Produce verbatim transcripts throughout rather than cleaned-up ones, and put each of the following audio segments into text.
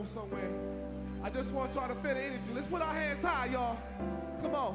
somewhere. I just want y'all to feel the energy. Let's put our hands high, y'all. Come on.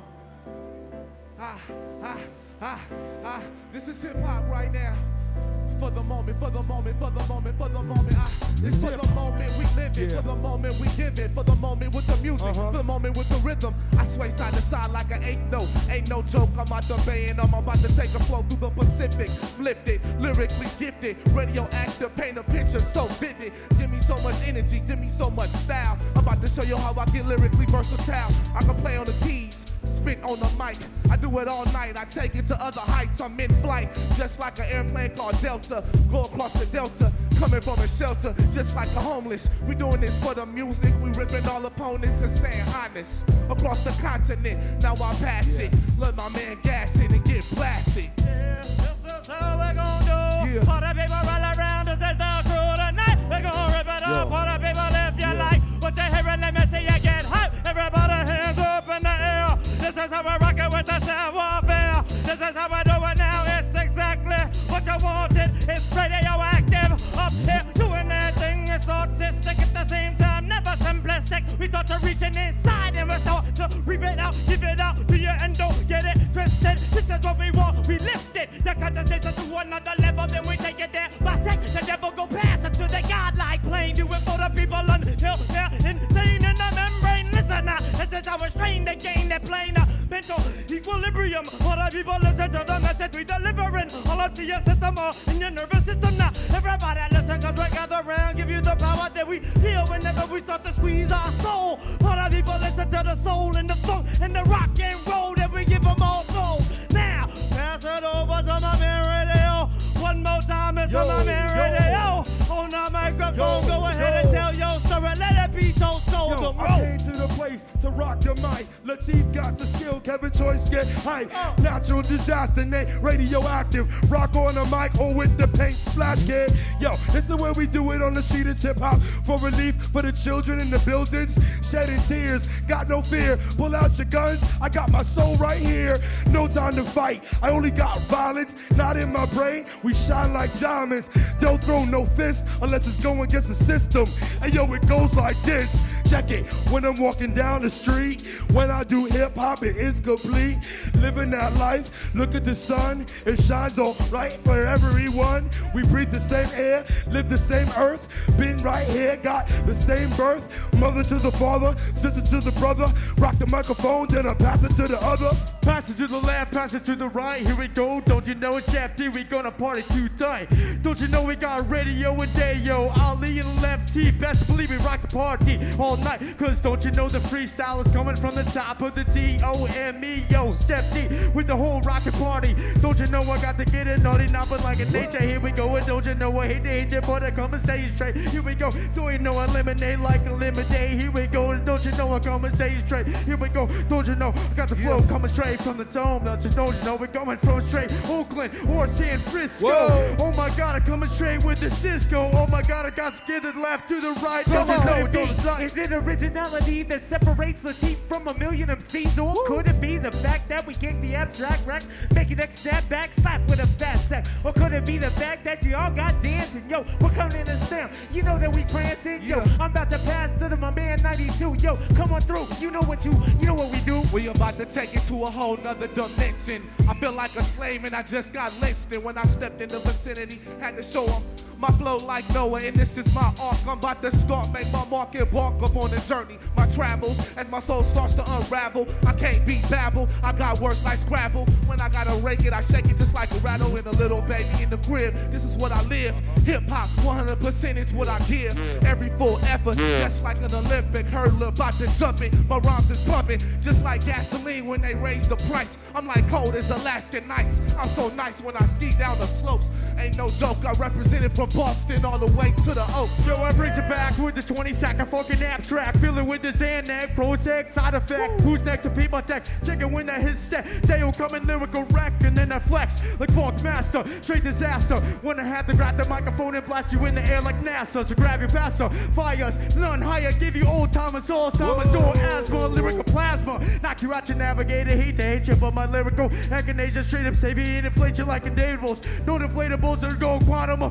Ah, ah, ah, ah. This is hip hop right now. For the moment, for the moment, for the moment, for the moment. Ah, it's for the moment we live it, yeah. For the moment we give it, for the moment with the music, uh-huh. For the moment with the rhythm. I sway side to side like an eighth note. Ain't no joke, I'm out the bay and I'm about to take a flow through the Pacific. Lifted, lyrically gifted, radioactive, paint a picture so vivid. Give me so much energy, give me so much style. I'm about to show you how I get lyrically versatile. I can play on the keys, spit on the mic. I do it all night. I take it to other heights. I'm in flight, just like an airplane called Delta. Go across the Delta, coming from a shelter, just like a homeless. We doing this for the music. We ripping all opponents and staying honest. Across the continent, now I pass yeah. it. Let my man gas it and get blasted. Yeah, this is how we gon' do. Yeah. For the people all around us, it's the crew tonight. We gon' rip it up for the people if you yeah. like. What you hearing, let me see you get hype. Everybody hands up in the air. This is how we rock it with the sound warfare. This is how we do it now. It's exactly what you wanted. It's radioactive up here doing that thing. It's artistic at the same time, never simplistic. We thought to reaching inside and we thought to rip it out, give it out to you and don't get it twisted. This is what we want. We lift it. The conversation to another level, then we take it there. By second, the devil go past into the godlike plane. Do it for the people until they're insane in the membrane. Listen now, this is how it's trained to gain that plane. Mental equilibrium. For the people listen to the message we delivering. All up to your system or in your nervous system now. Everybody listen cause we gather around. Give you the power that we feel whenever we start to squeeze our soul. For the people listen to the soul and the funk and the rock and roll that we give them all soul. Now, pass it over to my man radio. One more time, it's on my man radio. On the microphone, yo, go ahead yo. and tell your story. Let it be so soul yo, to roll. I came to the place to rock the mic. Latif got the skill, Kevin Choice get hype. Oh. Natural disaster, name radioactive. Rock on the mic or with the paint splash kid. Yo, it's the way we do it on the street. It's hip hop for relief for the children in the buildings. Shedding tears, got no fear. Pull out your guns, I got my soul right here. No time to fight, I only got violence, not in my brain. We shine like diamonds. Don't throw no fist unless it's going against the system. And yo, it goes like this. Check it. When I'm walking down the street, when I do hip hop, it is complete. Living that life, look at the sun. It shines all right for everyone. We breathe the same air, live the same earth. Been right here, got the same birth. Mother to the father, sister to the brother. Rock the microphone, then I pass it to the other. Pass it to the left, pass it to the right. Here we go. Don't you know it's Chef D? We gonna party too tight. Don't you know we got radio and day, yo. Ali and Lefty, best believe we rock the party all night. Cause don't you know the freestyle is coming from the top of the D O M E, yo. Chef D with the whole rockin' party. Don't you know I got to get it naughty, not but like a nature. Here we go. And don't you know I hate to hate you, but I come and stay straight. Here we go. Don't you know I lemonade like a lemonade? Here we go. And don't you know I come and stay straight? Here we go. Don't you know I got the flow coming straight from the dome? Don't you, don't you know we're coming from straight Oakland or San Francisco? Whoa. Oh my God, I'm coming straight with the Cisco. Oh my God, I got skidded left to the right. Don't you know? Don't Is it originality that separates Latif from a million M Cs? Or Woo. could it be the fact that we kick the abstract rack, make an next step back, slap with a fat sack? Or could it be the fact that you all got dancing? Yo, we're coming in the stamp. You know that we prancing. Yo, yeah. I'm about to pass to the, my man ninety-two. Yo, come on through. You know what you, you know what we do. We about to take it to a whole nother dimension. I feel like a slave and I just got lynched. And when I stepped in the vicinity, had to show them my flow like Noah, and this is my arc. I'm about to start, make my mark and walk up on the journey. My travels, as my soul starts to unravel. I can't be babble, I got words like Scrabble. When I gotta rake it, I shake it just like a rattle in a little baby in the crib. This is what I live. Hip hop, one hundred percent is what I give. Every full effort, just like an Olympic hurdler about to jump it. My rhymes is pumping, just like gasoline when they raise the price. I'm like cold as Alaskan nights. I'm so nice when I ski down the slopes. Ain't no joke, I represented from Boston all the way to the Oaks. Yo, I bring it back with the twenty second fucking abstract. Feeling with the Xanax, Prozac, side effect. Who's next to beat my tech? Checking when that hits set. They will come in lyrical wreck and then I flex like Funk Master. Straight disaster. When I have to grab the microphone and blast you in the air like NASA. So grab your passer, fires, none higher. Give you old timers, all timers, all asthma, lyrical plasma. Knock you out your navigator, hate to hate you, but my lyrical echinacea straight up save you and inflate you like a David Bulls. No deflatables are going quantum. Be a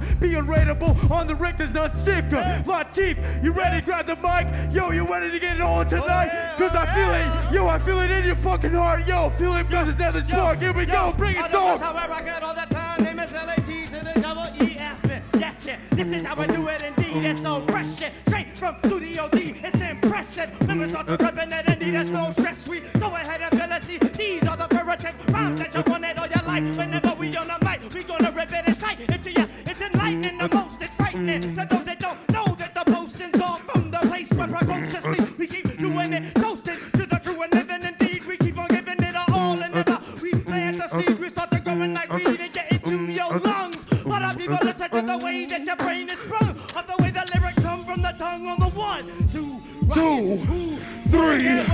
unrateable. On the Richter's none sicker. Yeah. Latif, you ready to grab the mic? Yo, you ready to get it on tonight? Oh, yeah. Cause I feel it, yo, I feel it in your fucking heart. Yo, feel it because it's never spark. Here we yo, go, bring it, dog. How I rock it all the time. Name is L A T to the double E F. Yes, shit. This is how I do it indeed. It's no fresh shit. Straight from Studio D. It's impressive. Members start to represent and need. There's no stress. We go ahead and ability. These are the pyrotech rhymes that you wanted all your life. Whenever we on the mic, we gonna rip it and tight into you. It's enlightening the most. It's frightening to those that don't know that the postings are from the place where precociously we keep doing it. Toasting to the true and living indeed. We keep on giving it our all and never we plant the seed. We start to growing like weed and get into your lungs. But our people listen to the way that your brain is sprung, of the way the lyrics come from the tongue on the one, two, two, three,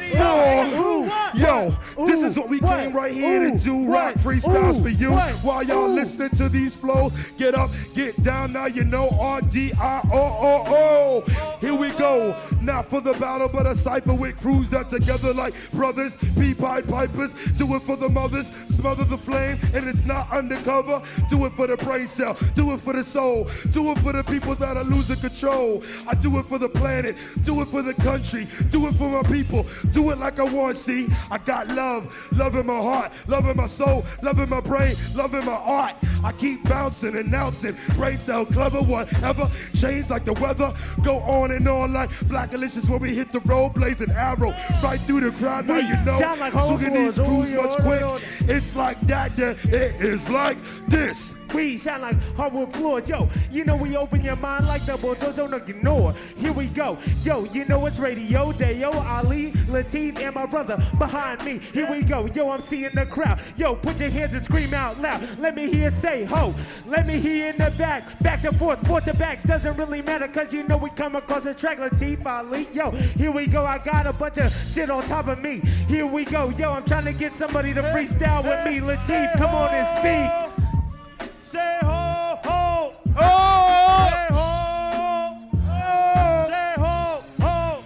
four. Yo, this is what we came right here to do. Rock freestyles for you. While y'all listening to these flows, get up, get down. Now you know R D I O O O. Here we go. Not for the battle, but a cipher with crews that together like brothers, pea-pied pipers. Do it for the mothers, smother the flame, and it's not undercover. Do it for the brain cell, do it for the soul, do it for the people that are losing control. I do it for the planet, do it for the country, do it for my people, do it like I want, see? I got love, love in my heart, love in my soul, love in my brain, love in my art. I keep bouncing, announcing, brain cell, clever, whatever, change like the weather, go on and on like Black Alicious when we hit the road, blazing arrow, right through the crowd, now you know, like swinging these screws much quick, it's like that, then it is like this. We shine like hardwood floors. Yo, you know we open your mind like the bulldozer, don't ignore. Here we go. Yo, you know it's radio day. Yo, Ali, Latif, and my brother behind me. Here we go. Yo, I'm seeing the crowd. Yo, put your hands and scream out loud. Let me hear say ho. Let me hear in the back. Back and forth, forth to back. Doesn't really matter because you know we come across the track. Latif, Ali. Yo, here we go. I got a bunch of shit on top of me. Here we go. Yo, I'm trying to get somebody to freestyle with me. Latif, come on and speak. Say ho, ho, oh! Say ho, oh! Say ho, ho.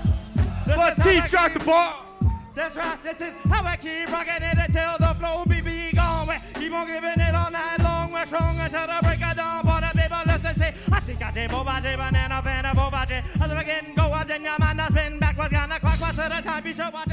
Latif, drop the ball. That's right, this is how I keep rocking it until the flow be be gone. We keep on giving it all night long. We're strong until the break of dawn. For the people, listen, say, I think I did over the banana, fan of over the. As we getting go, then your mind has been backwards, gonna clock, what's at a time, be sure what